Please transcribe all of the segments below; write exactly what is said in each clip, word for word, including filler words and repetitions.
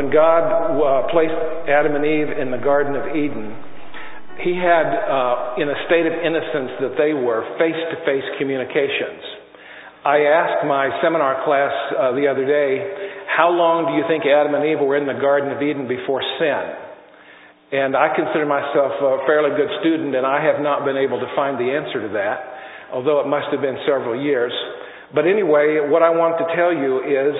when God uh, placed Adam and Eve in the Garden of Eden, he had, uh, in a state of innocence that they were, face-to-face communications. I asked my seminar class uh, the other day, how long do you think Adam and Eve were in the Garden of Eden before sin? And I consider myself a fairly good student, and I have not been able to find the answer to that, although it must have been several years. But anyway, what I want to tell you is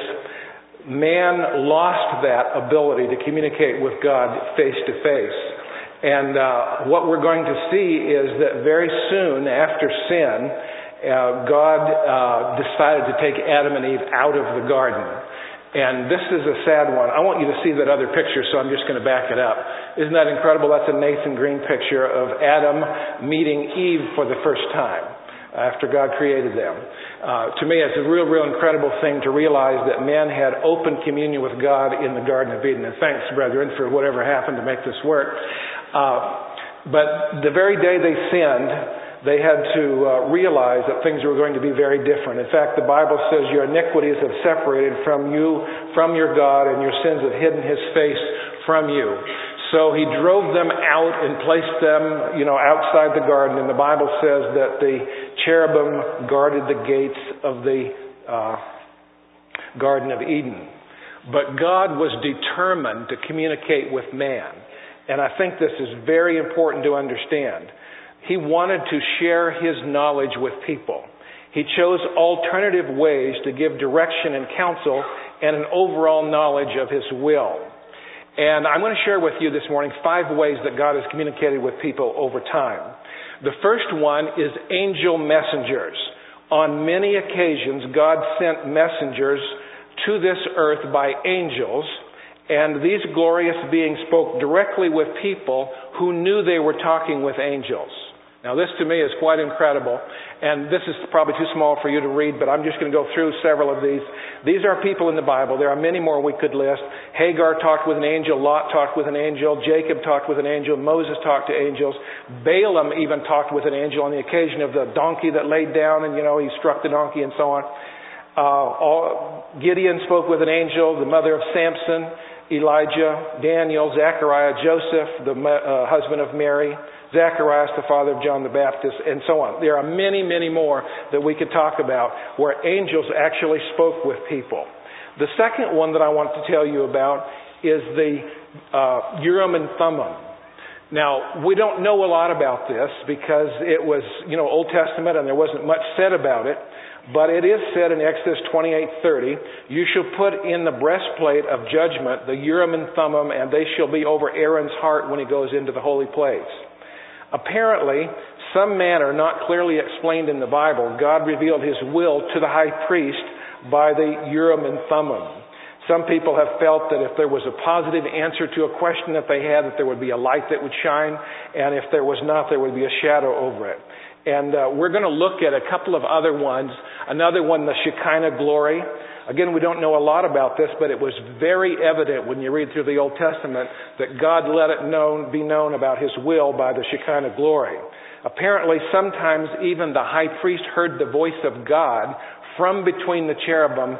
man lost that ability to communicate with God face to face. And uh, what we're going to see is that very soon after sin, uh, God uh, decided to take Adam and Eve out of the garden. And this is a sad one. I want you to see that other picture, so I'm just going to back it up. Isn't that incredible? That's a Nathan Green picture of Adam meeting Eve for the first time after God created them. Uh, to me, it's a real, real incredible thing to realize that man had open communion with God in the Garden of Eden. And thanks, brethren, for whatever happened to make this work. Uh, but the very day they sinned, they had to uh, realize that things were going to be very different. In fact, the Bible says your iniquities have separated from you, from your God, and your sins have hidden his face from you. So he drove them out and placed them, you know, outside the garden. And the Bible says that the cherubim guarded the gates of the uh, Garden of Eden. But God was determined to communicate with man. And I think this is very important to understand. He wanted to share his knowledge with people. He chose alternative ways to give direction and counsel and an overall knowledge of his will. And I'm going to share with you this morning five ways that God has communicated with people over time. The first one is angel messengers. On many occasions, God sent messengers to this earth by angels, and these glorious beings spoke directly with people who knew they were talking with angels. Now, this to me is quite incredible, and this is probably too small for you to read, but I'm just going to go through several of these. These are people in the Bible. There are many more we could list. Hagar talked with an angel. Lot talked with an angel. Jacob talked with an angel. Moses talked to angels. Balaam even talked with an angel on the occasion of the donkey that laid down, and, you know, he struck the donkey and so on. Uh, all, Gideon spoke with an angel, the mother of Samson, Elijah, Daniel, Zechariah, Joseph, the uh, husband of Mary, Zacharias, the father of John the Baptist, and so on. There are many, many more that we could talk about where angels actually spoke with people. The second one that I want to tell you about is the uh, Urim and Thummim. Now, we don't know a lot about this because it was, you know, Old Testament and there wasn't much said about it. But it is said in Exodus twenty-eight thirty, you shall put in the breastplate of judgment the Urim and Thummim, and they shall be over Aaron's heart when he goes into the holy place. Apparently, some manner not clearly explained in the Bible, God revealed his will to the high priest by the Urim and Thummim. Some people have felt that if there was a positive answer to a question that they had, that there would be a light that would shine, and if there was not, there would be a shadow over it. And uh, we're going to look at a couple of other ones. Another one, the Shekinah glory. Again, we don't know a lot about this, but it was very evident when you read through the Old Testament that God let it known, be known about his will by the Shekinah glory. Apparently, sometimes even the high priest heard the voice of God from between the cherubim uh,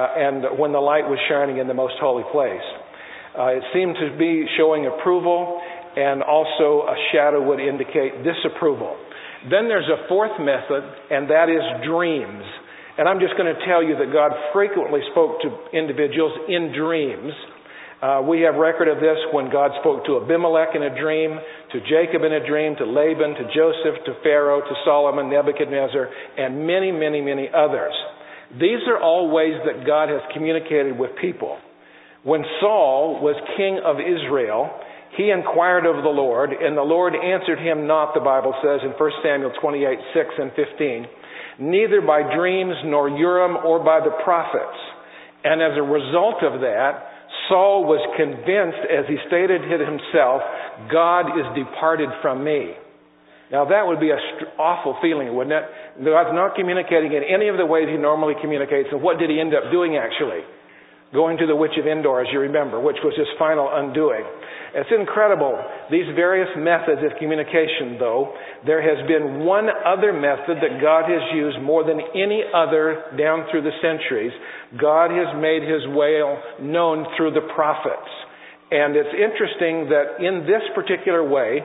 and when the light was shining in the most holy place. Uh, it seemed to be showing approval, and also a shadow would indicate disapproval. Then there's a fourth method, and that is dreams. And I'm just going to tell you that God frequently spoke to individuals in dreams. Uh, we have record of this when God spoke to Abimelech in a dream, to Jacob in a dream, to Laban, to Joseph, to Pharaoh, to Solomon, Nebuchadnezzar, and many, many, many others. These are all ways that God has communicated with people. When Saul was king of Israel, he inquired of the Lord, and the Lord answered him not, the Bible says in First Samuel twenty-eight, six and fifteen, neither by dreams nor Urim or by the prophets. And as a result of that, Saul was convinced, as he stated it himself, God is departed from me. Now that would be an st- awful feeling, wouldn't it? God's not communicating in any of the ways he normally communicates. And what did he end up doing actually? Going to the witch of Endor, as you remember, which was his final undoing. It's incredible. These various methods of communication, though, there has been one other method that God has used more than any other down through the centuries. God has made his will known through the prophets. And it's interesting that in this particular way,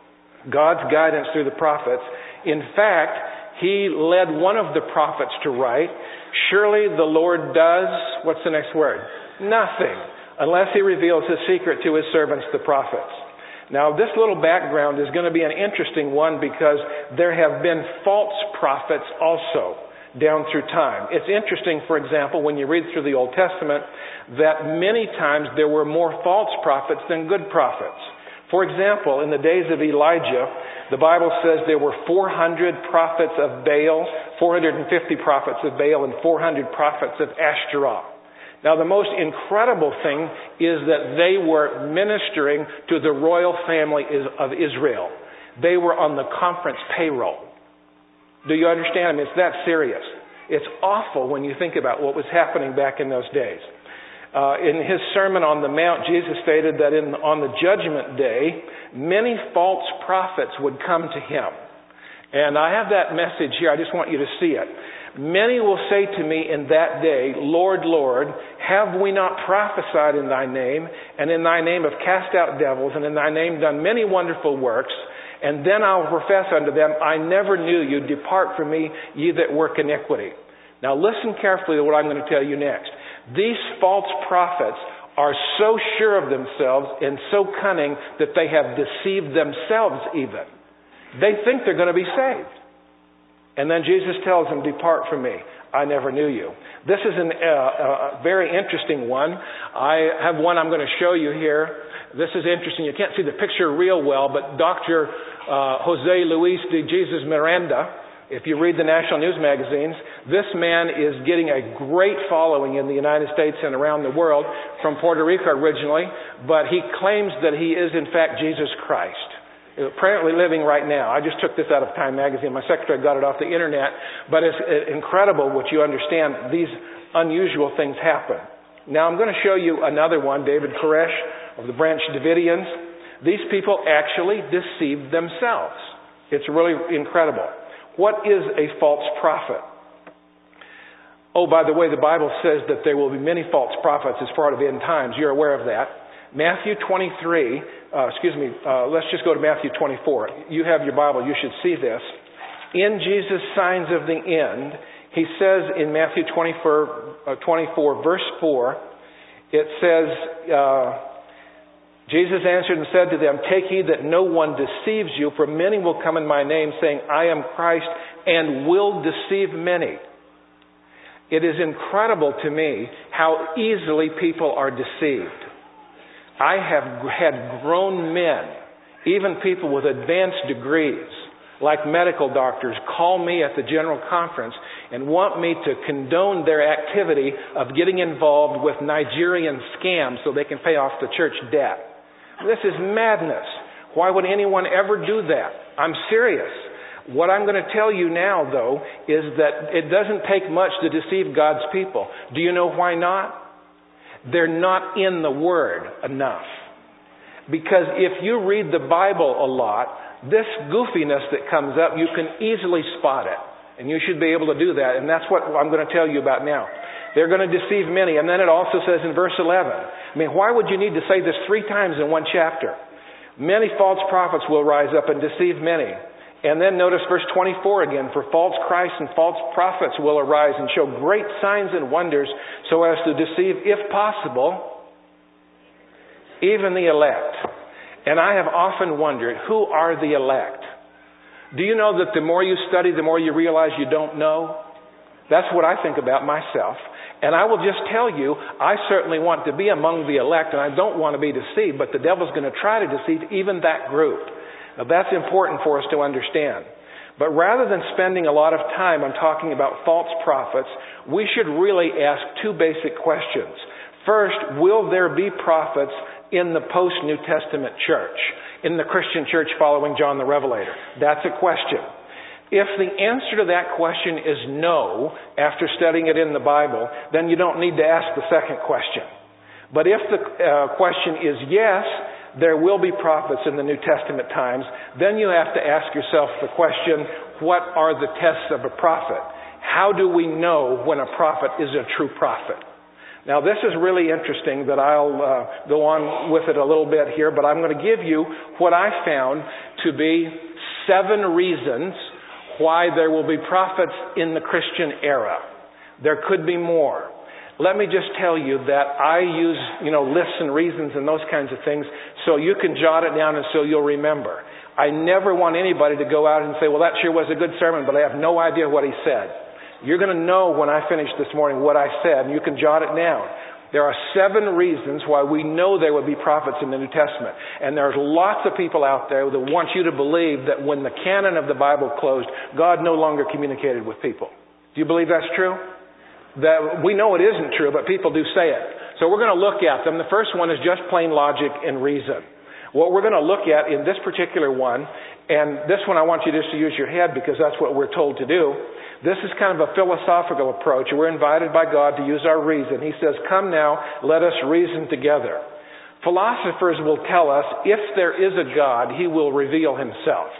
God's guidance through the prophets, in fact, He led one of the prophets to write, "Surely the Lord does," what's the next word? "Nothing, unless He reveals His secret to His servants, the prophets." Now, this little background is going to be an interesting one because there have been false prophets also down through time. It's interesting, for example, when you read through the Old Testament, that many times there were more false prophets than good prophets. For example, in the days of Elijah, the Bible says there were four hundred prophets of Baal, four hundred fifty prophets of Baal, and four hundred prophets of Ashtaroth. Now, the most incredible thing is that they were ministering to the royal family of Israel. They were on the conference payroll. Do you understand? I mean, it's that serious. It's awful when you think about what was happening back in those days. Uh, in His Sermon on the Mount, Jesus stated that in, on the judgment day, many false prophets would come to Him. And I have that message here. I just want you to see it. Many will say to me in that day, "Lord, Lord, have we not prophesied in Thy name, and in Thy name have cast out devils, and in Thy name done many wonderful works? And then I'll profess unto them, I never knew you. Depart from me, ye that work iniquity." Now listen carefully to what I'm going to tell you next. These false prophets are so sure of themselves and so cunning that they have deceived themselves even. They think they're going to be saved. And then Jesus tells them, "Depart from me. I never knew you." This is a uh, uh, very interesting one. I have one I'm going to show you here. This is interesting. You can't see the picture real well, but Doctor Uh, Jose Luis de Jesus Miranda, if you read the national news magazines, this man is getting a great following in the United States and around the world, from Puerto Rico originally, but he claims that he is in fact Jesus Christ. Apparently living right now. I just took this out of Time magazine. My secretary got it off the internet, but it's incredible what you understand. These unusual things happen. Now I'm going to show you another one, David Koresh of the Branch Davidians. These people actually deceived themselves. It's really incredible. What is a false prophet? Oh, by the way, the Bible says that there will be many false prophets as part of end times. You're aware of that. Matthew twenty-three, uh, excuse me, uh, let's just go to Matthew twenty-four. You have your Bible, you should see this. In Jesus' signs of the end, He says in Matthew twenty-four, uh, twenty-four verse four, it says, uh, Jesus answered and said to them, "Take heed that no one deceives you, for many will come in my name, saying, I am Christ, and will deceive many." It is incredible to me how easily people are deceived. I have had grown men, even people with advanced degrees, like medical doctors, call me at the General Conference and want me to condone their activity of getting involved with Nigerian scams so they can pay off the church debt. This is madness. Why would anyone ever do that? I'm serious. What I'm going to tell you now, though, is that it doesn't take much to deceive God's people. Do you know why not? They're not in the Word enough. Because if you read the Bible a lot, this goofiness that comes up, you can easily spot it. And you should be able to do that. And that's what I'm going to tell you about now. They're going to deceive many. And then it also says in verse eleven, I mean, why would you need to say this three times in one chapter? Many false prophets will rise up and deceive many. And then notice verse twenty-four again, "For false Christs and false prophets will arise and show great signs and wonders so as to deceive, if possible, even the elect." And I have often wondered, who are the elect? Do you know that the more you study, the more you realize you don't know? That's what I think about myself. And I will just tell you, I certainly want to be among the elect, and I don't want to be deceived, but the devil's going to try to deceive even that group. Now, that's important for us to understand. But rather than spending a lot of time on talking about false prophets, we should really ask two basic questions. First, will there be prophets in the post-New Testament church, in the Christian church following John the Revelator? That's a question. If the answer to that question is no, after studying it in the Bible, then you don't need to ask the second question. But if the uh, question is yes, there will be prophets in the New Testament times, then you have to ask yourself the question, what are the tests of a prophet? How do we know when a prophet is a true prophet? Now, this is really interesting that I'll uh, go on with it a little bit here, but I'm going to give you what I found to be seven reasons why there will be prophets in the Christian era. There could be more. Let me just tell you that I use, you know, lists and reasons and those kinds of things so you can jot it down and so you'll remember. I never want anybody to go out and say, well, that sure was a good sermon, but I have no idea what he said. You're going to know when I finish this morning what I said, and you can jot it down. There are seven reasons why we know there will be prophets in the New Testament. And there's lots of people out there that want you to believe that when the canon of the Bible closed, God no longer communicated with people. Do you believe that's true? That we know it isn't true, but people do say it. So we're going to look at them. The first one is just plain logic and reason. What we're going to look at in this particular one, and this one I want you just to use your head because that's what we're told to do. This is kind of a philosophical approach. We're invited by God to use our reason. He says, come now, let us reason together. Philosophers will tell us if there is a God, He will reveal Himself.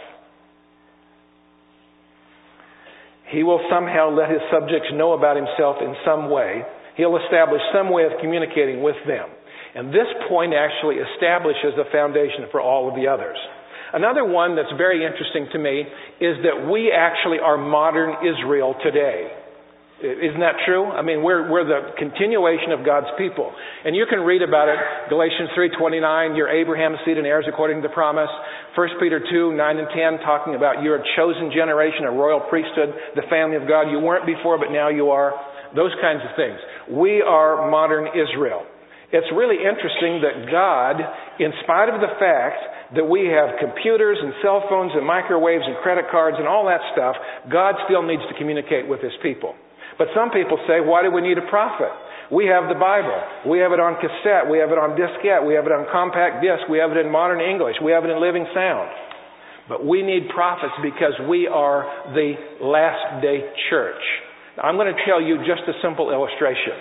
He will somehow let His subjects know about Himself in some way. He'll establish some way of communicating with them. And this point actually establishes a foundation for all of the others. Another one that's very interesting to me is that we actually are modern Israel today. Isn't that true? I mean, we're we're the continuation of God's people. And you can read about it, Galatians three twenty-nine, you're Abraham's seed and heirs according to the promise. First Peter two, nine and ten, talking about you're a chosen generation, a royal priesthood, the family of God. You weren't before, but now you are. Those kinds of things. We are modern Israel. It's really interesting that God, in spite of the fact that we have computers and cell phones and microwaves and credit cards and all that stuff, God still needs to communicate with His people. But some people say, why do we need a prophet? We have the Bible. We have it on cassette. We have it on diskette. We have it on compact disc. We have it in modern English. We have it in living sound. But we need prophets because we are the last day church. Now, I'm going to tell you just a simple illustration.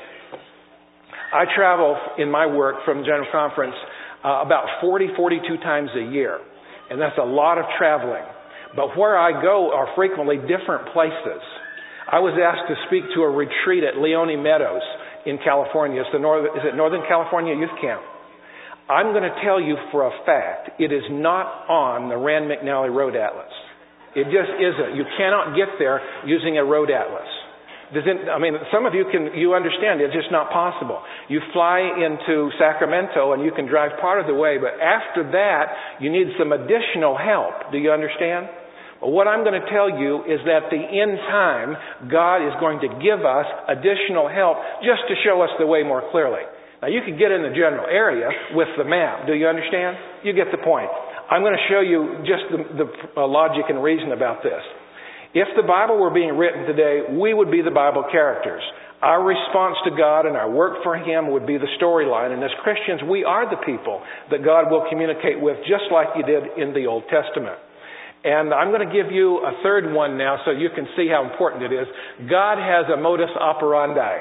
I travel in my work from General Conference uh, about forty, forty-two times a year. And that's a lot of traveling. But where I go are frequently different places. I was asked to speak to a retreat at Leone Meadows in California. It's the North, is it Northern California Youth Camp? I'm going to tell you for a fact, it is not on the Rand McNally Road Atlas. It just isn't. You cannot get there using a road atlas. Does it, I mean, some of you can, you understand it's just not possible. You fly into Sacramento and you can drive part of the way, but after that, you need some additional help. Do you understand? Well, what I'm going to tell you is that the end time, God is going to give us additional help just to show us the way more clearly. Now, you can get in the general area with the map. Do you understand? You get the point. I'm going to show you just the, the uh, logic and reason about this. If the Bible were being written today, we would be the Bible characters. Our response to God and our work for Him would be the storyline. And as Christians, we are the people that God will communicate with just like He did in the Old Testament. And I'm going to give you a third one now so you can see how important it is. God has a modus operandi.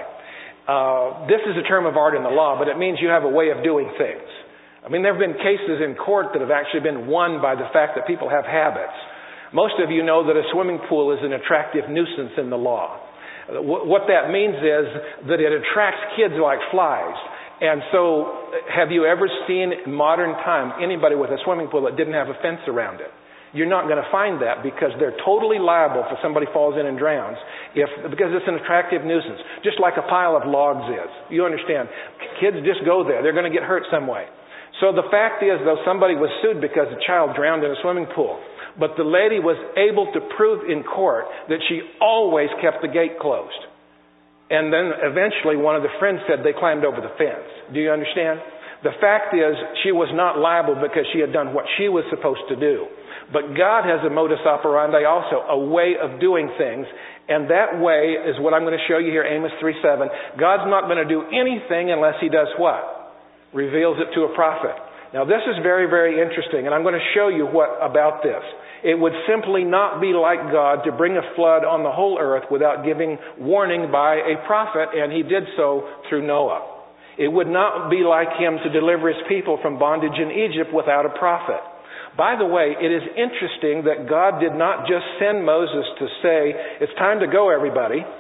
Uh, this is a term of art in the law, but it means you have a way of doing things. I mean, there have been cases in court that have actually been won by the fact that people have habits. Most of you know that a swimming pool is an attractive nuisance in the law. What that means is that it attracts kids like flies. And so, have you ever seen in modern time anybody with a swimming pool that didn't have a fence around it? You're not going to find that because they're totally liable if somebody falls in and drowns, if because it's an attractive nuisance, just like a pile of logs is. You understand? Kids just go there. They're going to get hurt some way. So the fact is, though, somebody was sued because a child drowned in a swimming pool. But the lady was able to prove in court that she always kept the gate closed. And then eventually one of the friends said they climbed over the fence. Do you understand? The fact is, she was not liable because she had done what she was supposed to do. But God has a modus operandi also, a way of doing things. And that way is what I'm going to show you here, Amos three seven. God's not going to do anything unless He does what? Reveals it to a prophet. Now this is very, very interesting, and I'm going to show you what about this. It would simply not be like God to bring a flood on the whole earth without giving warning by a prophet, and He did so through Noah. It would not be like Him to deliver His people from bondage in Egypt without a prophet. By the way, it is interesting that God did not just send Moses to say, it's time to go, everybody.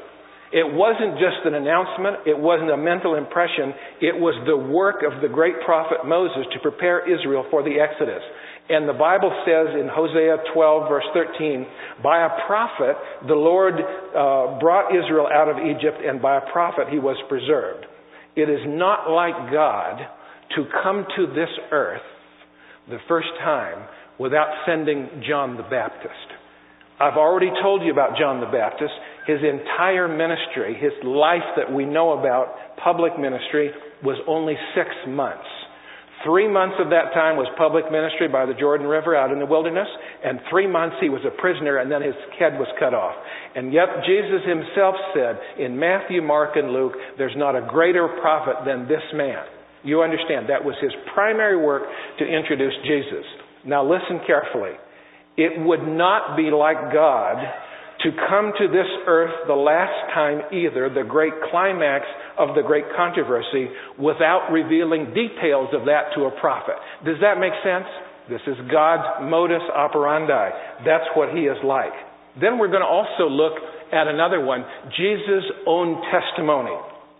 It wasn't just an announcement. It wasn't a mental impression. It was the work of the great prophet Moses to prepare Israel for the Exodus. And the Bible says in Hosea twelve, verse thirteen, by a prophet, the Lord uh, brought Israel out of Egypt, and by a prophet he was preserved. It is not like God to come to this earth the first time without sending John the Baptist. I've already told you about John the Baptist. His entire ministry, his life that we know about, public ministry, was only six months. Three months of that time was public ministry by the Jordan River out in the wilderness, and three months he was a prisoner, and then his head was cut off. And yet Jesus himself said in Matthew, Mark, and Luke, there's not a greater prophet than this man. You understand, that was his primary work to introduce Jesus. Now listen carefully. It would not be like God to come to this earth the last time either, the great climax of the great controversy, without revealing details of that to a prophet. Does that make sense? This is God's modus operandi. That's what he is like. Then we're going to also look at another one, Jesus' own testimony.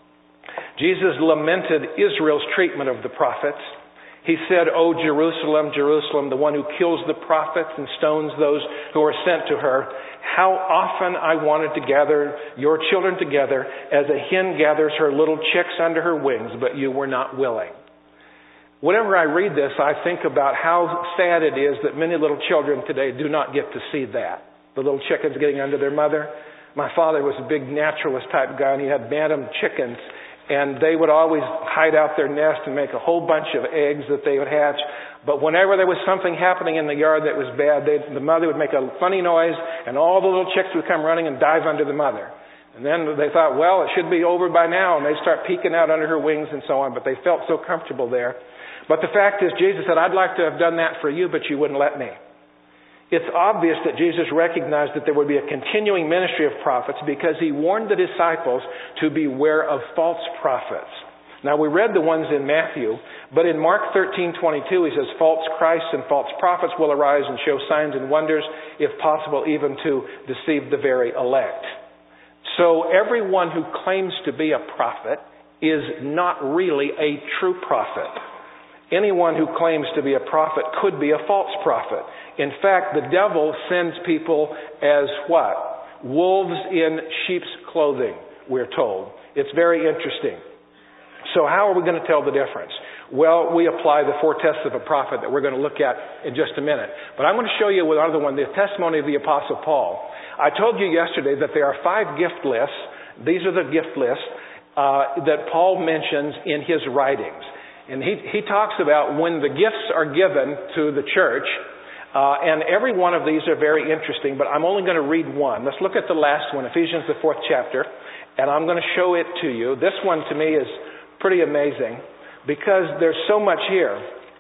Jesus lamented Israel's treatment of the prophets. He said, "O Jerusalem, Jerusalem, the one who kills the prophets and stones those who are sent to her, how often I wanted to gather your children together as a hen gathers her little chicks under her wings, but you were not willing." Whenever I read this, I think about how sad it is that many little children today do not get to see that. The little chickens getting under their mother. My father was a big naturalist type guy, and he had bantam chickens. And they would always hide out their nest and make a whole bunch of eggs that they would hatch. But whenever there was something happening in the yard that was bad, they, the mother would make a funny noise, and all the little chicks would come running and dive under the mother. And then they thought, well, it should be over by now, and they'd start peeking out under her wings and so on. But they felt so comfortable there. But the fact is, Jesus said, I'd like to have done that for you, but you wouldn't let me. It's obvious that Jesus recognized that there would be a continuing ministry of prophets because he warned the disciples to beware of false prophets. Now, we read the ones in Matthew, but in Mark thirteen twenty-two, he says, false Christs and false prophets will arise and show signs and wonders, if possible, even to deceive the very elect. So everyone who claims to be a prophet is not really a true prophet. Anyone who claims to be a prophet could be a false prophet. In fact, the devil sends people as what? Wolves in sheep's clothing, we're told. It's very interesting. So how are we going to tell the difference? Well, we apply the four tests of a prophet that we're going to look at in just a minute. But I'm going to show you another one, the testimony of the Apostle Paul. I told you yesterday that there are five gift lists. These are the gift lists uh, that Paul mentions in his writings. And he, he talks about when the gifts are given to the church, uh, and every one of these are very interesting, but I'm only going to read one. Let's look at the last one, Ephesians, the fourth chapter, and I'm going to show it to you. This one to me is pretty amazing because there's so much here.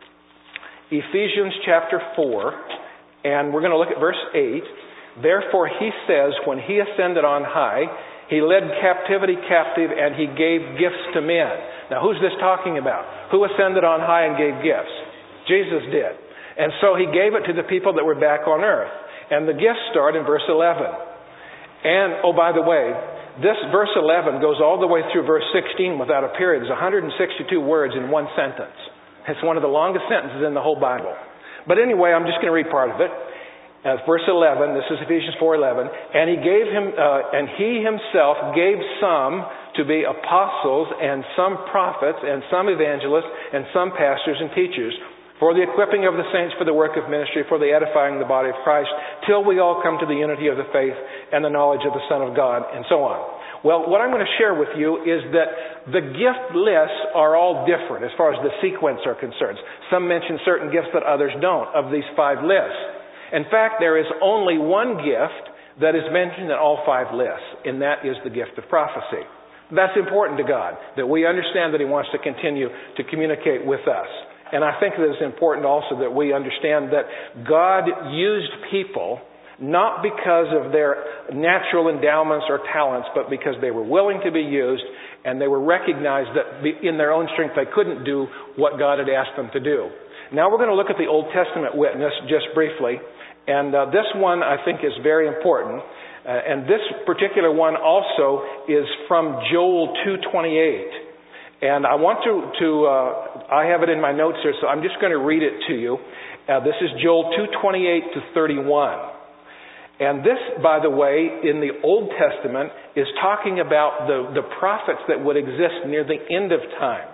Ephesians chapter four, and we're going to look at verse eight. Therefore he says, when he ascended on high, he led captivity captive, and he gave gifts to men. Now, who's this talking about? Who ascended on high and gave gifts? Jesus did. And so he gave it to the people that were back on earth. And the gifts start in verse eleven. And, oh, by the way, this verse eleven goes all the way through verse sixteen without a period. There's one hundred sixty-two words in one sentence. It's one of the longest sentences in the whole Bible. But anyway, I'm just going to read part of it. Uh, verse eleven, this is Ephesians four eleven, and he gave him, uh, and he himself gave some to be apostles, and some prophets, and some evangelists, and some pastors and teachers, for the equipping of the saints for the work of ministry, for the edifying of the body of Christ, till we all come to the unity of the faith and the knowledge of the Son of God, and so on. Well, what I'm going to share with you is that the gift lists are all different as far as the sequence are concerned. Some mention certain gifts that others don't of these five lists. In fact, there is only one gift that is mentioned in all five lists, and that is the gift of prophecy. That's important to God, that we understand that he wants to continue to communicate with us. And I think that it's important also that we understand that God used people not because of their natural endowments or talents, but because they were willing to be used, and they were recognized that in their own strength they couldn't do what God had asked them to do. Now we're going to look at the Old Testament witness just briefly. And uh, this one, I think, is very important. Uh, and this particular one also is from Joel two twenty-eight. And I want to, to uh, I have it in my notes here, so I'm just going to read it to you. Uh, this is Joel two twenty-eight to thirty-one. And this, by the way, in the Old Testament is talking about the, the prophets that would exist near the end of time.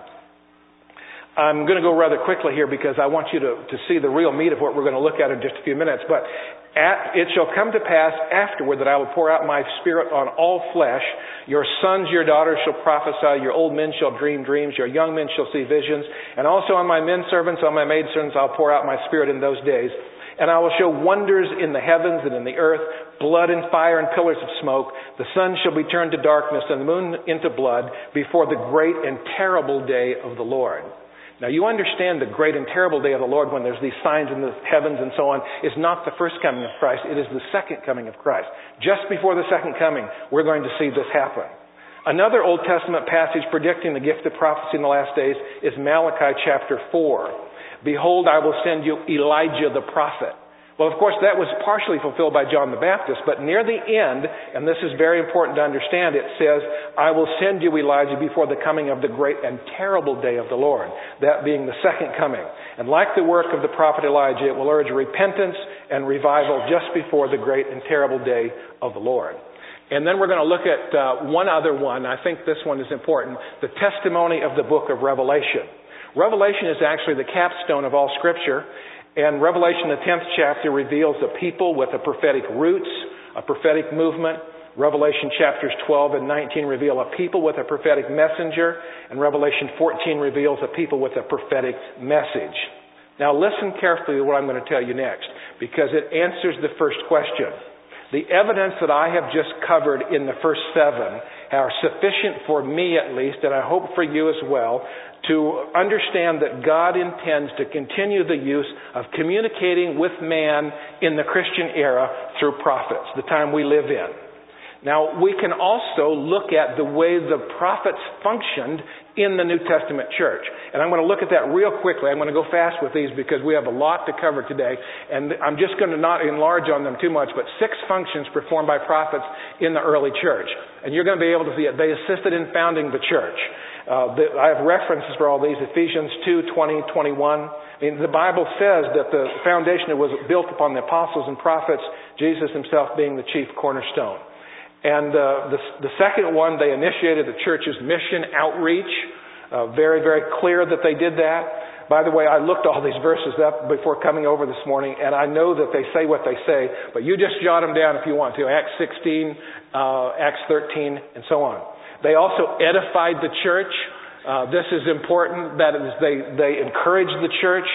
I'm going to go rather quickly here because I want you to, to see the real meat of what we're going to look at in just a few minutes. But at, it shall come to pass afterward that I will pour out my Spirit on all flesh. Your sons, your daughters shall prophesy. Your old men shall dream dreams. Your young men shall see visions. And also on my men servants, on my maid servants, I'll pour out my Spirit in those days. And I will show wonders in the heavens and in the earth, blood and fire and pillars of smoke. The sun shall be turned to darkness and the moon into blood before the great and terrible day of the Lord. Now you understand the great and terrible day of the Lord when there's these signs in the heavens and so on is not the first coming of Christ. It is the second coming of Christ. Just before the second coming, we're going to see this happen. Another Old Testament passage predicting the gift of prophecy in the last days is Malachi chapter four. Behold, I will send you Elijah the prophet. Well, of course, that was partially fulfilled by John the Baptist, but near the end, and this is very important to understand, it says, I will send you Elijah before the coming of the great and terrible day of the Lord, that being the second coming. And like the work of the prophet Elijah, it will urge repentance and revival just before the great and terrible day of the Lord. And then we're going to look at uh, one other one. I think this one is important, the testimony of the book of Revelation. Revelation is actually the capstone of all Scripture. And Revelation, the tenth chapter, reveals a people with a prophetic roots, a prophetic movement. Revelation chapters twelve and nineteen reveal a people with a prophetic messenger. And Revelation fourteen reveals a people with a prophetic message. Now listen carefully to what I'm going to tell you next, because it answers the first question. The evidence that I have just covered in the first seven are sufficient for me at least, and I hope for you as well, to understand that God intends to continue the use of communicating with man in the Christian era through prophets, the time we live in. Now, we can also look at the way the prophets functioned in the New Testament church. And I'm going to look at that real quickly. I'm going to go fast with these because we have a lot to cover today. And I'm just going to not enlarge on them too much, but six functions performed by prophets in the early church. And you're going to be able to see it. They assisted in founding the church. Uh, the, I have references for all these, Ephesians two, twenty, twenty-one. I mean, the Bible says that the foundation was built upon the apostles and prophets, Jesus himself being the chief cornerstone. And uh, the, the second one, they initiated the church's mission outreach. Uh, very, very clear that they did that. By the way, I looked all these verses up before coming over this morning, and I know that they say what they say, but you just jot them down if you want to. Acts sixteen, uh, Acts thirteen, and so on. They also edified the church. Uh, this is important. That is, they, they encouraged the church.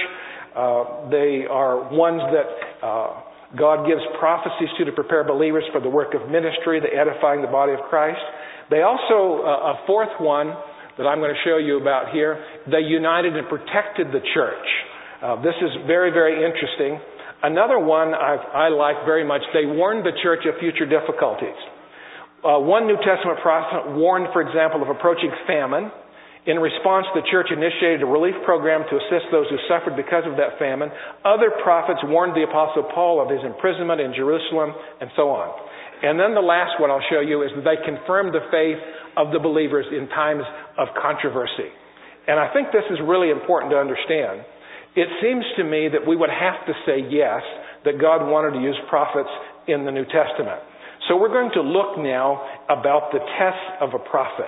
Uh, they are ones that uh, God gives prophecies to to prepare believers for the work of ministry, the edifying the body of Christ. They also, uh, a fourth one that I'm going to show you about here, they united and protected the church. Uh, this is very, very interesting. Another one I've, I like very much, they warned the church of future difficulties. Uh, one New Testament prophet warned, for example, of approaching famine. In response, the church initiated a relief program to assist those who suffered because of that famine. Other prophets warned the Apostle Paul of his imprisonment in Jerusalem, and so on. And then the last one I'll show you is that they confirmed the faith of the believers in times of controversy. And I think this is really important to understand. It seems to me that we would have to say yes, that God wanted to use prophets in the New Testament. So we're going to look now about the tests of a prophet.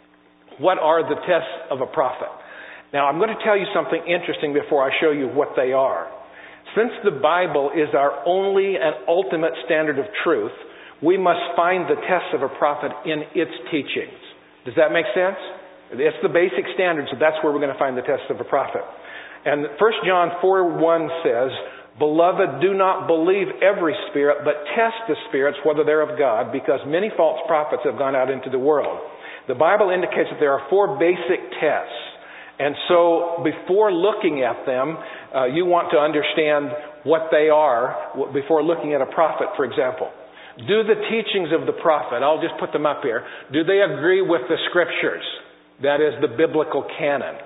What are the tests of a prophet? Now, I'm going to tell you something interesting before I show you what they are. Since the Bible is our only and ultimate standard of truth, we must find the tests of a prophet in its teachings. Does that make sense? It's the basic standard, so that's where we're going to find the tests of a prophet. And First John four one says, Beloved, do not believe every spirit, but test the spirits whether they're of God, because many false prophets have gone out into the world. The Bible indicates that there are four basic tests. And so before looking at them, uh, you want to understand what they are before looking at a prophet, for example. Do the teachings of the prophet, I'll just put them up here, do they agree with the scriptures? That is the biblical canon.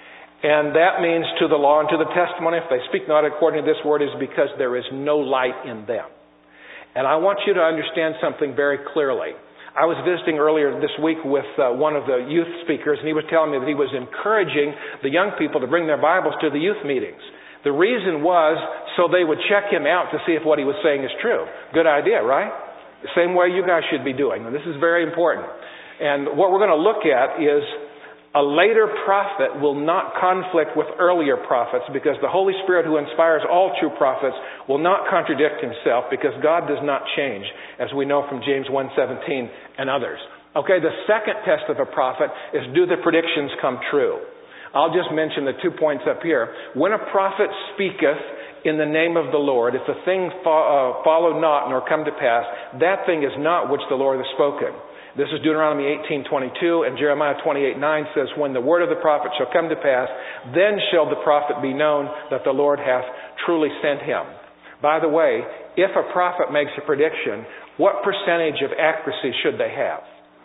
And that means to the law and to the testimony. If they speak not according to this word, is because there is no light in them. And I want you to understand something very clearly. I was visiting earlier this week with uh, one of the youth speakers, and he was telling me that he was encouraging the young people to bring their Bibles to the youth meetings. The reason was so they would check him out to see if what he was saying is true. Good idea, right? The same way you guys should be doing. And this is very important. And what we're going to look at is a later prophet will not conflict with earlier prophets, because the Holy Spirit who inspires all true prophets will not contradict himself, because God does not change, as we know from James one seventeen and others. Okay, the second test of a prophet is, do the predictions come true? I'll just mention the two points up here. When a prophet speaketh in the name of the Lord, if the thing fo- uh, follow not nor come to pass, that thing is not which the Lord has spoken. This is Deuteronomy eighteen twenty-two, and Jeremiah twenty-eight nine says, when the word of the prophet shall come to pass, then shall the prophet be known that the Lord hath truly sent him. By the way, if a prophet makes a prediction, what percentage of accuracy should they have?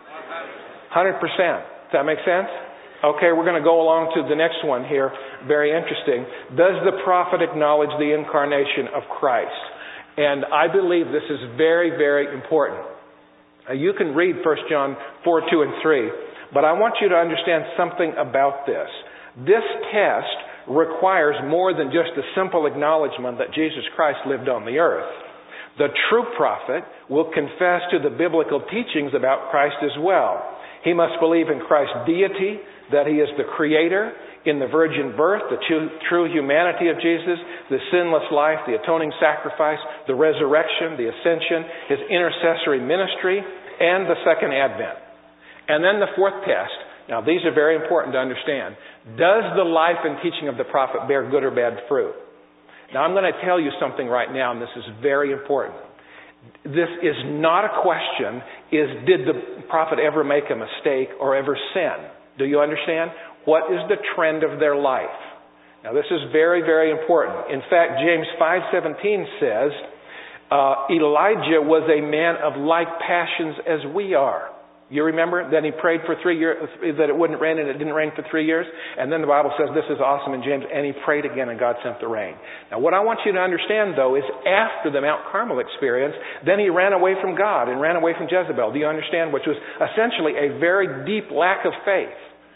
one hundred percent. Does that make sense? Okay, we're going to go along to the next one here. Very interesting. Does the prophet acknowledge the incarnation of Christ? And I believe this is very, very important. You can read First John four, two, and three, but I want you to understand something about this. This test requires more than just a simple acknowledgement that Jesus Christ lived on the earth. The true prophet will confess to the biblical teachings about Christ as well. He must believe in Christ's deity, that he is the creator, in the virgin birth, the true, true humanity of Jesus, the sinless life, the atoning sacrifice, the resurrection, the ascension, his intercessory ministry, and the second advent. And then the fourth test. Now, these are very important to understand. Does the life and teaching of the prophet bear good or bad fruit? Now, I'm going to tell you something right now, and this is very important. This is not a question, is did the prophet ever make a mistake or ever sin? Do you understand? What is the trend of their life? Now, this is very, very important. In fact, James five seventeen says, uh, Elijah was a man of like passions as we are. You remember that he prayed for three years, that it wouldn't rain, and it didn't rain for three years? And then the Bible says this is awesome in James, and he prayed again and God sent the rain. Now, what I want you to understand, though, is after the Mount Carmel experience, then he ran away from God and ran away from Jezebel. Do you understand? Which was essentially a very deep lack of faith.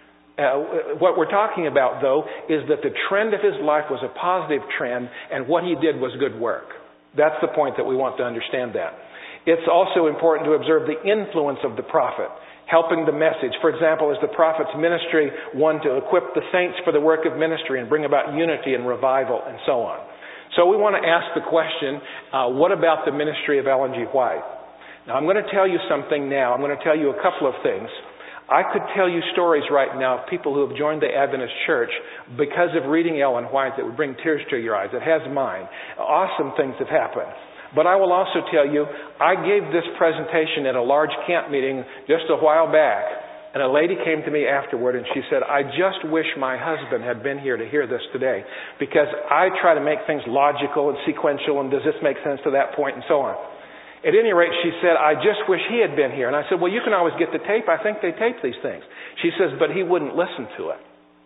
Uh, what we're talking about, though, is that the trend of his life was a positive trend, and what he did was good work. That's the point that we want to understand that. It's also important to observe the influence of the prophet, helping the message. For example, is the prophet's ministry one to equip the saints for the work of ministry and bring about unity and revival and so on? So we want to ask the question, uh, what about the ministry of Ellen G. White? Now, I'm going to tell you something now. I'm going to tell you a couple of things. I could tell you stories right now of people who have joined the Adventist Church because of reading Ellen White that would bring tears to your eyes. It has mine. Awesome things have happened. But I will also tell you, I gave this presentation at a large camp meeting just a while back, and a lady came to me afterward and she said, I just wish my husband had been here to hear this today, because I try to make things logical and sequential, and does this make sense to that point, and so on. At any rate, she said, I just wish he had been here. And I said, well, you can always get the tape. I think they tape these things. She says, but he wouldn't listen to it.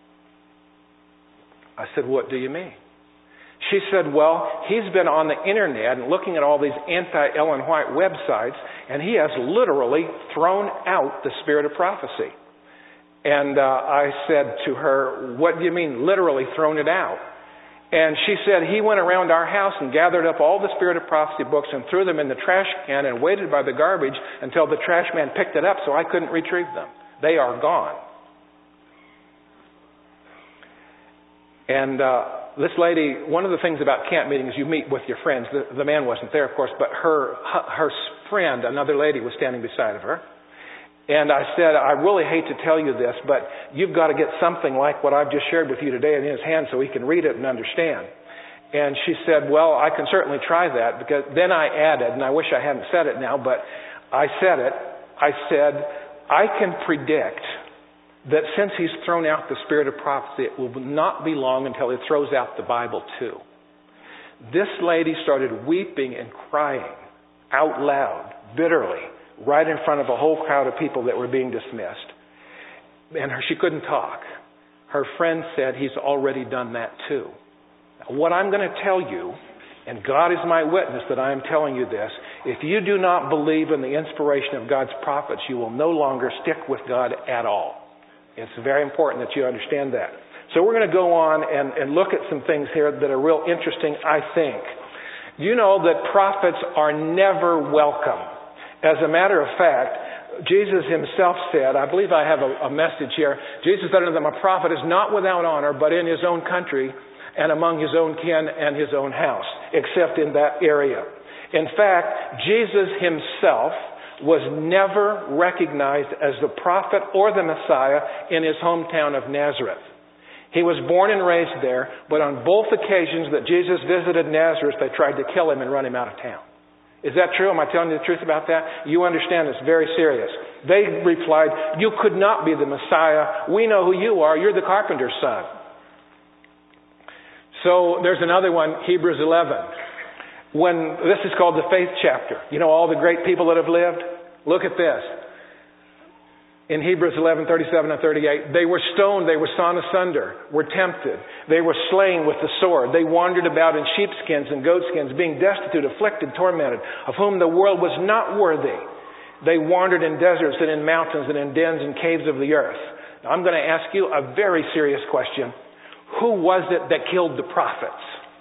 I said, what do you mean? She said, well, he's been on the internet and looking at all these anti-Ellen White websites, and he has literally thrown out the spirit of prophecy. And uh, I said to her, what do you mean literally thrown it out? And she said he went around our house and gathered up all the Spirit of Prophecy books and threw them in the trash can and waited by the garbage until the trash man picked it up so I couldn't retrieve them. They are gone. And uh, this lady, one of the things about camp meetings, you meet with your friends. The, the man wasn't there, of course, but her her friend, another lady, was standing beside of her. And I said, I really hate to tell you this, but you've got to get something like what I've just shared with you today in his hand so he can read it and understand. And she said, well, I can certainly try that. Because then I added, and I wish I hadn't said it now, but I said it. I said, I can predict that since he's thrown out the spirit of prophecy, it will not be long until he throws out the Bible too. This lady started weeping and crying out loud, bitterly, right in front of a whole crowd of people that were being dismissed. And her, she couldn't talk. Her friend said, he's already done that too. Now, what I'm going to tell you, and God is my witness that I am telling you this, If you do not believe in the inspiration of God's prophets, you will no longer stick with God at all. It's very important that you understand that. So we're going to go on and, and look at some things here that are real interesting, I think. You know that prophets are never welcome. As a matter of fact, Jesus himself said, I believe I have a, a message here. Jesus said unto them, a prophet is not without honor, but in his own country and among his own kin and his own house, except in that area. In fact, Jesus himself was never recognized as the prophet or the Messiah in his hometown of Nazareth. He was born and raised there, but on both occasions that Jesus visited Nazareth, they tried to kill him and run him out of town. Is that true? Am I telling you the truth about that? You understand it's very serious. They replied, you could not be the Messiah. We know who you are. You're the carpenter's son. So there's another one, Hebrews eleven. When this is called the faith chapter. You know all the great people that have lived? Look at this. In Hebrews eleven, thirty-seven and thirty-eight, they were stoned, they were sawn asunder, were tempted. They were slain with the sword. They wandered about in sheepskins and goatskins, being destitute, afflicted, tormented, of whom the world was not worthy. They wandered in deserts and in mountains and in dens and caves of the earth. Now, I'm going to ask you a very serious question. Who was it that killed the prophets?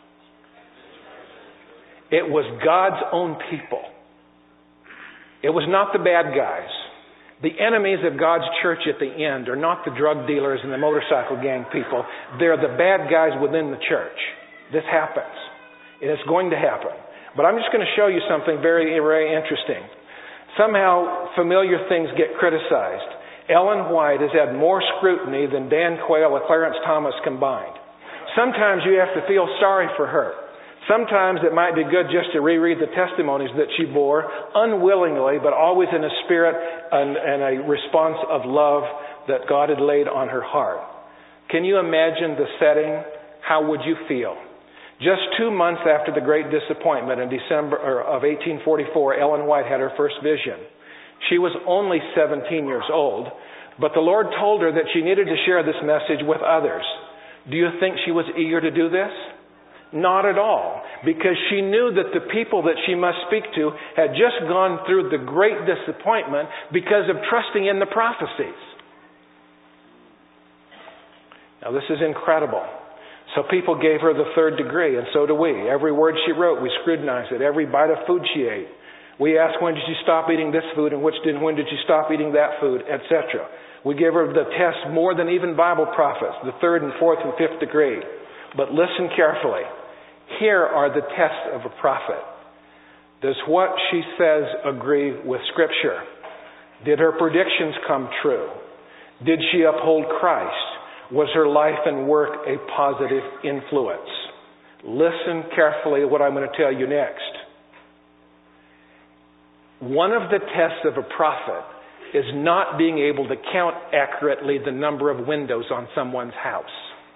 It was God's own people. It was not the bad guys. The enemies of God's church at the end are not the drug dealers and the motorcycle gang people. They're the bad guys within the church. This happens. And it's going to happen. But I'm just going to show you something very, very interesting. Somehow, familiar things get criticized. Ellen White has had more scrutiny than Dan Quayle or Clarence Thomas combined. Sometimes you have to feel sorry for her. Sometimes it might be good just to reread the testimonies that she bore, unwillingly, but always in a spirit and, and a response of love that God had laid on her heart. Can you imagine the setting? How would you feel? Just two months after the great disappointment in December of eighteen forty-four, Ellen White had her first vision. She was only seventeen years old, but the Lord told her that she needed to share this message with others. Do you think she was eager to do this? Not at all, because she knew that the people that she must speak to had just gone through the great disappointment because of trusting in the prophecies. Now this is incredible. So people gave her the third degree, and so do we. Every word she wrote, we scrutinized it. Every bite of food she ate. We asked, when did you stop eating this food, and which did, when did you stop eating that food, et cetera. We gave her the test more than even Bible prophets, the third and fourth and fifth degree. But listen carefully. Here are the tests of a prophet. Does what she says agree with Scripture? Did her predictions come true? Did she uphold Christ? Was her life and work a positive influence? Listen carefully to what I'm going to tell you next. One of the tests of a prophet is not being able to count accurately the number of windows on someone's house.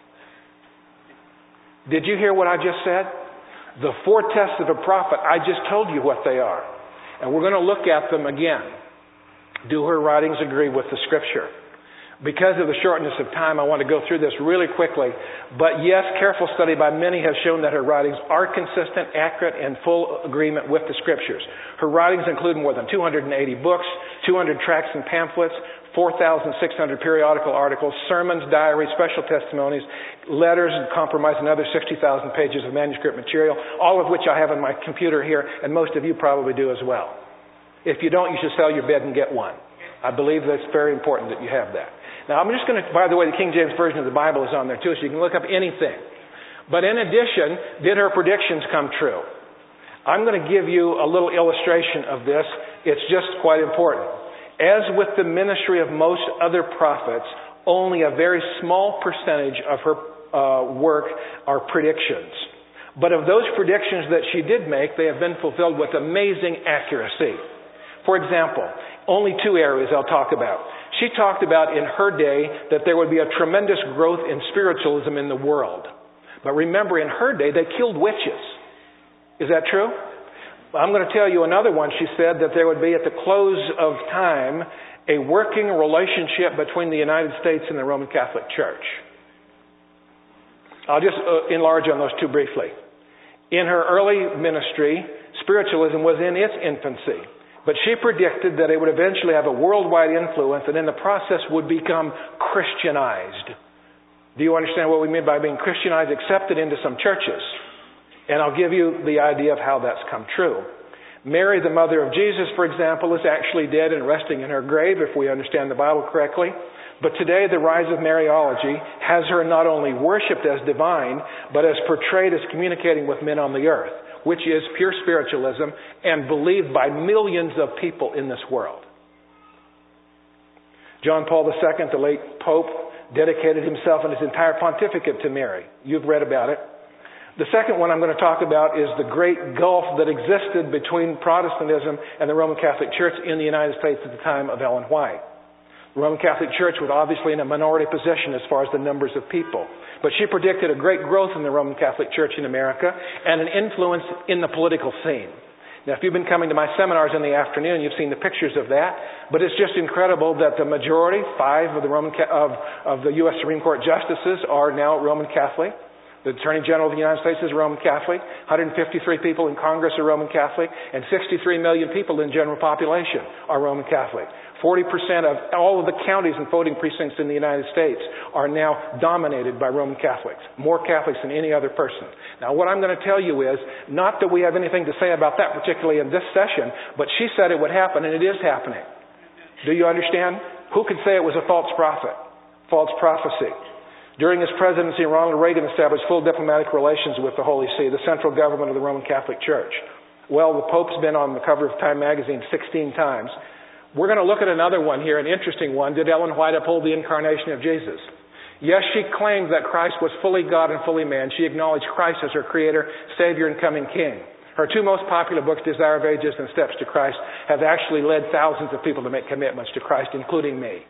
Did you hear what I just said? The four tests of a prophet, I just told you what they are. And we're going to look at them again. Do her writings agree with the Scripture? Because of the shortness of time, I want to go through this really quickly. But yes, careful study by many has shown that her writings are consistent, accurate, and full agreement with the Scriptures. Her writings include more than two hundred eighty books, two hundred tracts and pamphlets, four thousand six hundred periodical articles, sermons, diaries, special testimonies, letters, and compromise, another sixty thousand pages of manuscript material, all of which I have on my computer here, and most of you probably do as well. If you don't, you should sell your bed and get one. I believe that's very important that you have that. Now, I'm just going to, by the way, the King James Version of the Bible is on there too, so you can look up anything. But in addition, did her predictions come true? I'm going to give you a little illustration of this. It's just quite important. As with the ministry of most other prophets, only a very small percentage of her uh, work are predictions. But of those predictions that she did make, they have been fulfilled with amazing accuracy. For example, only two areas I'll talk about. She talked about in her day that there would be a tremendous growth in spiritualism in the world. But remember, in her day, they killed witches. Is that true? I'm going to tell you another one. She said that there would be, at the close of time, a working relationship between the United States and the Roman Catholic Church. I'll just uh, enlarge on those two briefly. In her early ministry, spiritualism was in its infancy. But she predicted that it would eventually have a worldwide influence and in the process would become Christianized. Do you understand what we mean by being Christianized? Accepted into some churches. And I'll give you the idea of how that's come true. Mary, the mother of Jesus, for example, is actually dead and resting in her grave, if we understand the Bible correctly. But today, the rise of Mariology has her not only worshipped as divine, but as portrayed as communicating with men on the earth, which is pure spiritualism and believed by millions of people in this world. John Paul the Second, the late Pope, dedicated himself and his entire pontificate to Mary. You've read about it. The second one I'm going to talk about is the great gulf that existed between Protestantism and the Roman Catholic Church in the United States at the time of Ellen White. The Roman Catholic Church was obviously in a minority position as far as the numbers of people. But she predicted a great growth in the Roman Catholic Church in America and an influence in the political scene. Now, if you've been coming to my seminars in the afternoon, you've seen the pictures of that. But it's just incredible that the majority, five of the Roman of, of the U S Supreme Court justices, are now Roman Catholic. The Attorney General of the United States is Roman Catholic. one hundred fifty-three people in Congress are Roman Catholic. And sixty-three million people in general population are Roman Catholic. forty percent of all of the counties and voting precincts in the United States are now dominated by Roman Catholics. More Catholics than any other person. Now, what I'm going to tell you is, not that we have anything to say about that particularly in this session, but she said it would happen, and it is happening. Do you understand? Who could say it was a false prophet? False prophecy. During his presidency, Ronald Reagan established full diplomatic relations with the Holy See, the central government of the Roman Catholic Church. Well, the Pope's been on the cover of Time magazine sixteen times. We're going to look at another one here, an interesting one. Did Ellen White uphold the incarnation of Jesus? Yes, she claimed that Christ was fully God and fully man. She acknowledged Christ as her creator, savior, and coming king. Her two most popular books, Desire of Ages and Steps to Christ, have actually led thousands of people to make commitments to Christ, including me.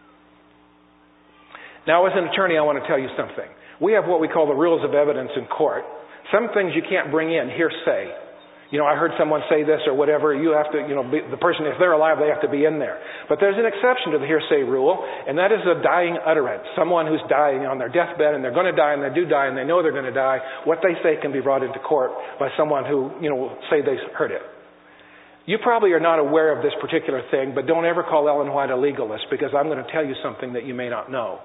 Now, as an attorney, I want to tell you something. We have what we call the rules of evidence in court. Some things you can't bring in, hearsay. You know, I heard someone say this or whatever. You have to, you know, be, the person, if they're alive, they have to be in there. But there's an exception to the hearsay rule, and that is a dying utterance. Someone who's dying on their deathbed, and they're going to die, and they do die, and they know they're going to die. What they say can be brought into court by someone who, you know, will say they heard it. You probably are not aware of this particular thing, but don't ever call Ellen White a legalist, because I'm going to tell you something that you may not know.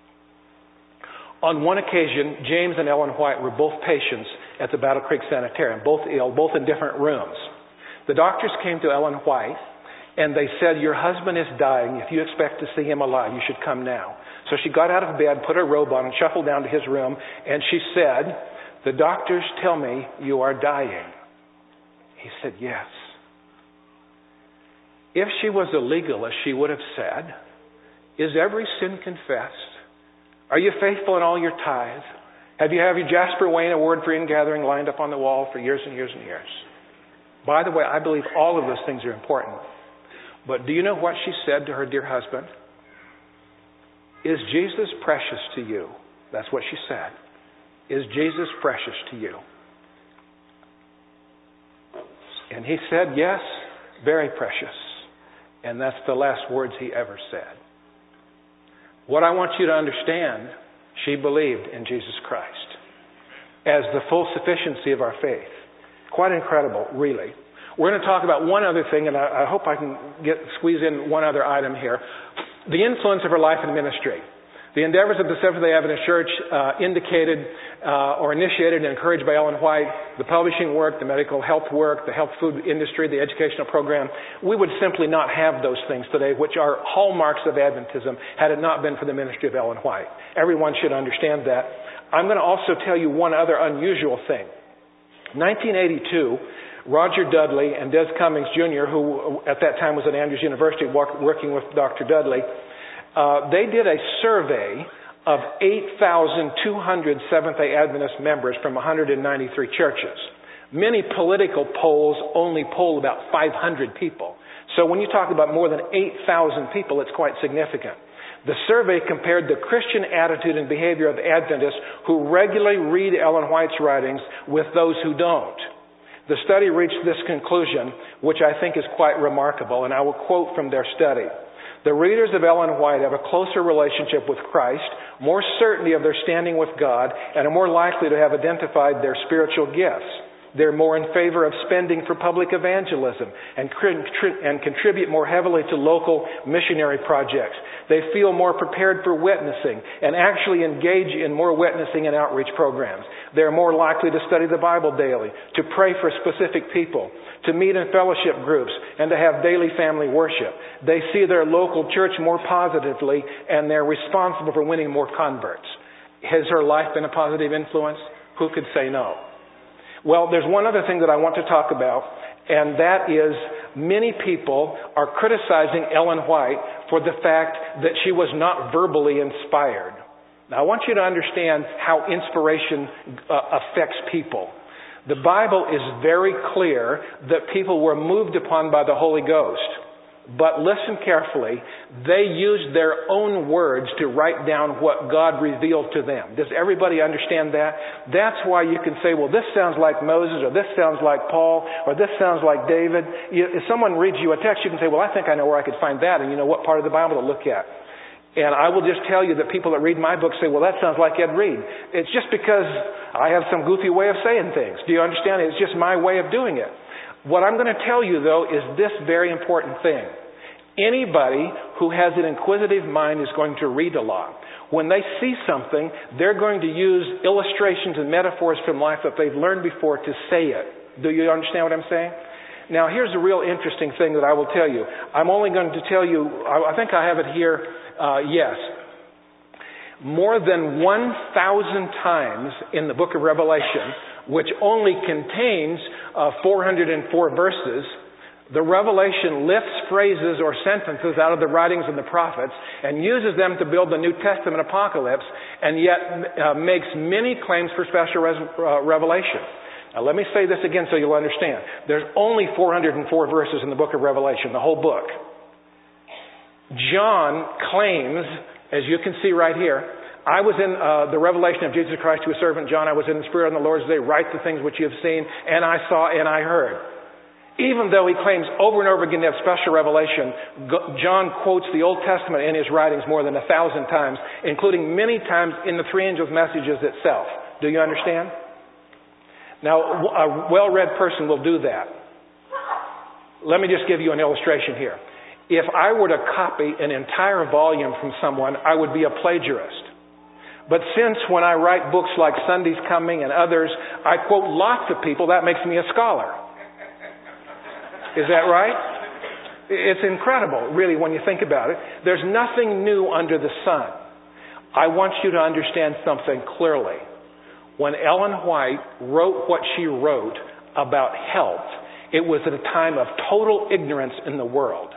On one occasion, James and Ellen White were both patients at the Battle Creek Sanitarium, both ill, both in different rooms. The doctors came to Ellen White and they said, "Your husband is dying. If you expect to see him alive, you should come now." So she got out of bed, put her robe on, and shuffled down to his room, and she said, "The doctors tell me you are dying." He said, "Yes." If she was a legalist, she would have said, "Is every sin confessed? Are you faithful in all your tithes? Have you have your Jasper Wayne Award for ingathering lined up on the wall for years and years and years?" By the way, I believe all of those things are important. But do you know what she said to her dear husband? "Is Jesus precious to you?" That's what she said. "Is Jesus precious to you?" And he said, "Yes, very precious." And that's the last words he ever said. What I want you to understand, she believed in Jesus Christ as the full sufficiency of our faith. Quite incredible, really. We're going to talk about one other thing, and I, I hope I can get squeeze in one other item here. The influence of her life and ministry. The endeavors of the Seventh-day Adventist Church uh, indicated uh, or initiated and encouraged by Ellen White, the publishing work, the medical health work, the health food industry, the educational program. We would simply not have those things today, which are hallmarks of Adventism, had it not been for the ministry of Ellen White. Everyone should understand that. I'm going to also tell you one other unusual thing. nineteen eighty-two, Roger Dudley and Des Cummings Junior, who at that time was at Andrews University working with Doctor Dudley, Uh, they did a survey of eight thousand two hundred Seventh-day Adventist members from one hundred ninety-three churches. Many political polls only poll about five hundred people. So when you talk about more than eight thousand people, it's quite significant. The survey compared the Christian attitude and behavior of Adventists who regularly read Ellen White's writings with those who don't. The study reached this conclusion, which I think is quite remarkable, and I will quote from their study. "The readers of Ellen White have a closer relationship with Christ, more certainty of their standing with God, and are more likely to have identified their spiritual gifts. They're more in favor of spending for public evangelism and, and contribute more heavily to local missionary projects. They feel more prepared for witnessing and actually engage in more witnessing and outreach programs. They're more likely to study the Bible daily, to pray for specific people, to meet in fellowship groups, and to have daily family worship. They see their local church more positively, and they're responsible for winning more converts. Has her life been a positive influence? Who could say no? Well, there's one other thing that I want to talk about, and that is many people are criticizing Ellen White for the fact that she was not verbally inspired. Now, I want you to understand how inspiration uh, affects people. The Bible is very clear that people were moved upon by the Holy Ghost. But listen carefully, they used their own words to write down what God revealed to them. Does everybody understand that? That's why you can say, well, this sounds like Moses, or this sounds like Paul, or this sounds like David. You, if someone reads you a text, you can say, well, I think I know where I could find that, and you know what part of the Bible to look at. And I will just tell you that people that read my book say, well, that sounds like Ed Reed. It's just because I have some goofy way of saying things. Do you understand? It's just my way of doing it. What I'm going to tell you, though, is this very important thing. Anybody who has an inquisitive mind is going to read a lot. When they see something, they're going to use illustrations and metaphors from life that they've learned before to say it. Do you understand what I'm saying? Now, here's a real interesting thing that I will tell you. I'm only going to tell you, I think I have it here, uh, yes. More than one thousand times in the book of Revelation, which only contains uh, four hundred four verses, the Revelation lifts phrases or sentences out of the writings of the prophets and uses them to build the New Testament apocalypse, and yet uh, makes many claims for special res- uh, revelation. Now, let me say this again so you'll understand. There's only four hundred four verses in the book of Revelation, the whole book. John claims, as you can see right here, I was in uh, the revelation of Jesus Christ to his servant John. I was in the Spirit on the Lord's day. Write the things which you have seen, and I saw, and I heard. Even though he claims over and over again to have special revelation, John quotes the Old Testament in his writings more than a thousand times, including many times in the three angels' messages itself. Do you understand? Now, a well-read person will do that. Let me just give you an illustration here. If I were to copy an entire volume from someone, I would be a plagiarist. But since when I write books like Sunday's Coming and others, I quote lots of people, that makes me a scholar. Is that right? It's incredible, really, when you think about it. There's nothing new under the sun. I want you to understand something clearly. When Ellen White wrote what she wrote about health, it was at a time of total ignorance in the world.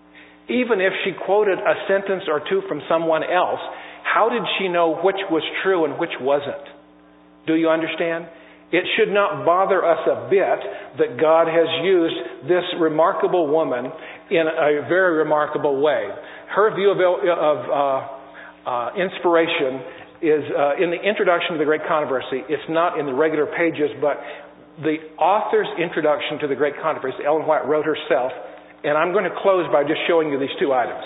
Even if she quoted a sentence or two from someone else, how did she know which was true and which wasn't? Do you understand? It should not bother us a bit that God has used this remarkable woman in a very remarkable way. Her view of, of uh, uh, inspiration is uh, in the introduction to the Great Controversy. It's not in the regular pages, but the author's introduction to the Great Controversy, Ellen White wrote herself. And I'm going to close by just showing you these two items.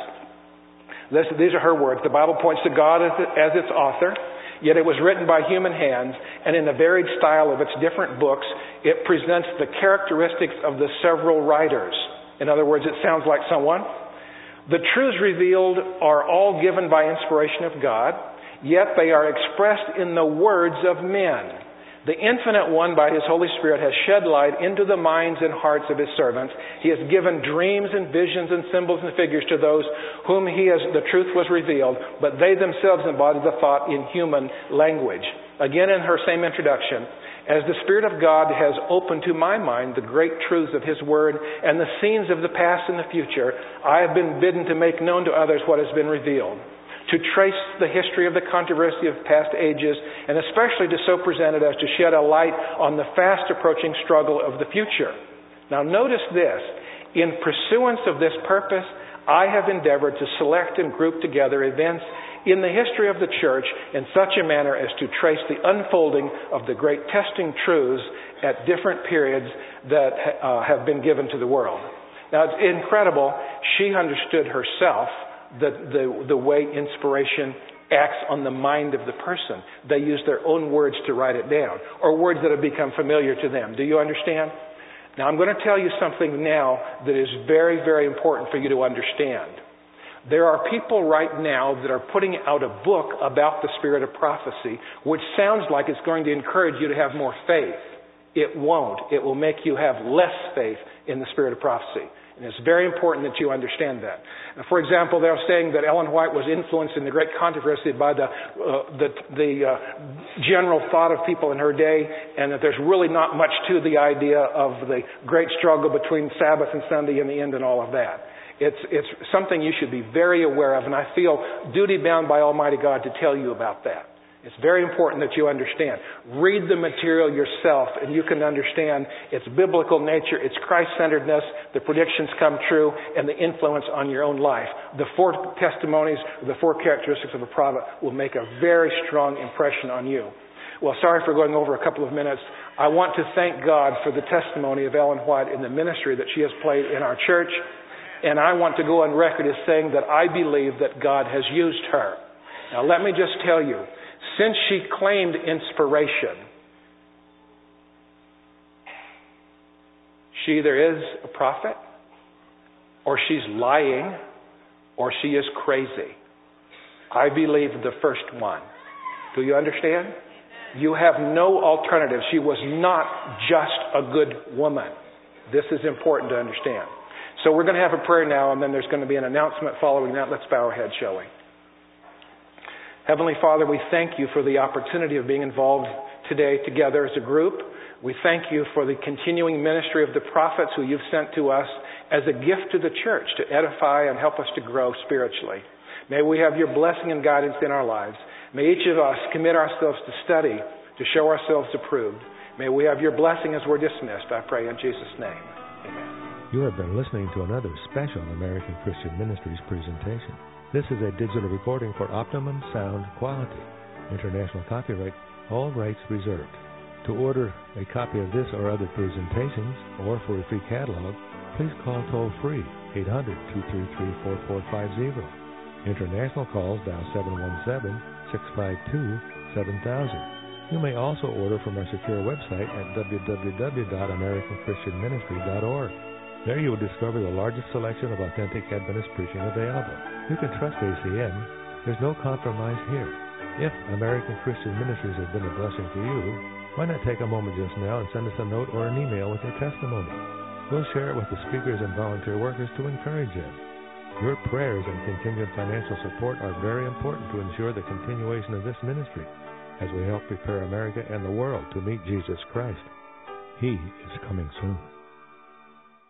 This, these are her words. The Bible points to God as, as its author, yet it was written by human hands, and in the varied style of its different books, it presents the characteristics of the several writers. In other words, it sounds like someone. The truths revealed are all given by inspiration of God, yet they are expressed in the words of men. The Infinite One, by His Holy Spirit, has shed light into the minds and hearts of His servants. He has given dreams and visions and symbols and figures to those whom He has, the truth was revealed, but they themselves embodied the thought in human language. Again, in her same introduction, as the Spirit of God has opened to my mind the great truths of His Word and the scenes of the past and the future, I have been bidden to make known to others what has been revealed, to trace the history of the controversy of past ages, and especially to so present it as to shed a light on the fast approaching struggle of the future. Now notice this. In pursuance of this purpose, I have endeavored to select and group together events in the history of the church in such a manner as to trace the unfolding of the great testing truths at different periods that uh, have been given to the world. Now it's incredible. She understood herself The, the, the way inspiration acts on the mind of the person. They use their own words to write it down, or words that have become familiar to them. Do you understand? Now, I'm going to tell you something now that is very, very important for you to understand. There are people right now that are putting out a book about the spirit of prophecy, which sounds like it's going to encourage you to have more faith. It won't. It will make you have less faith in the spirit of prophecy. And it's very important that you understand that. Now, for example, they're saying that Ellen White was influenced in the great controversy by the uh, the, the uh, general thought of people in her day, and that there's really not much to the idea of the great struggle between Sabbath and Sunday in the end and all of that. It's it's something you should be very aware of, and I feel duty-bound by Almighty God to tell you about that. It's very important that you understand. Read the material yourself, and you can understand its biblical nature, its Christ-centeredness, the predictions come true, and the influence on your own life. The four testimonies, the four characteristics of a prophet will make a very strong impression on you. Well, sorry for going over a couple of minutes. I want to thank God for the testimony of Ellen White in the ministry that she has played in our church, and I want to go on record as saying that I believe that God has used her. Now, let me just tell you, since she claimed inspiration, she either is a prophet, or she's lying, or she is crazy. I believe the first one. Do you understand? You have no alternative. She was not just a good woman. This is important to understand. So we're going to have a prayer now, and then there's going to be an announcement following that. Let's bow our heads, shall we? Heavenly Father, we thank you for the opportunity of being involved today together as a group. We thank you for the continuing ministry of the prophets who you've sent to us as a gift to the church to edify and help us to grow spiritually. May we have your blessing and guidance in our lives. May each of us commit ourselves to study, to show ourselves approved. May we have your blessing as we're dismissed, I pray in Jesus' name. Amen. You have been listening to another special American Christian Ministries presentation. This is a digital recording for optimum sound quality. International copyright, all rights reserved. To order a copy of this or other presentations, or for a free catalog, please call toll-free eight hundred, two three three, four four five zero. International calls dial seven one seven, six five two, seven thousand. You may also order from our secure website at w w w dot american christian ministry dot org. There you will discover the largest selection of authentic Adventist preaching available. You can trust A C M. There's no compromise here. If American Christian Ministries has been a blessing to you, why not take a moment just now and send us a note or an email with your testimony? We'll share it with the speakers and volunteer workers to encourage them. Your prayers and continued financial support are very important to ensure the continuation of this ministry as we help prepare America and the world to meet Jesus Christ. He is coming soon.